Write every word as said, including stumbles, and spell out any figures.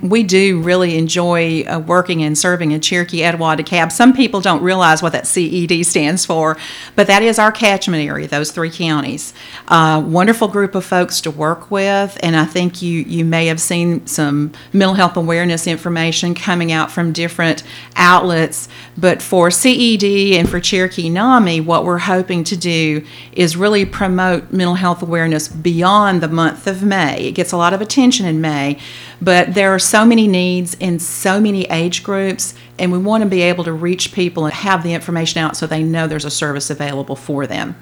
We do really enjoy uh, working and serving in Cherokee, Etowah, DeKalb. Some people don't realize what that C E D stands for, but that is our catchment area, those three counties. Uh, wonderful group of folks to work with, and I think you, you may have seen some mental health awareness information coming out from different outlets. But for C E D and for Cherokee NAMI, what we're hoping to do is really promote mental health awareness beyond the month of May. It gets a lot of attention in May, but there are so many needs in so many age groups, and we want to be able to reach people and have the information out so they know there's a service available for them.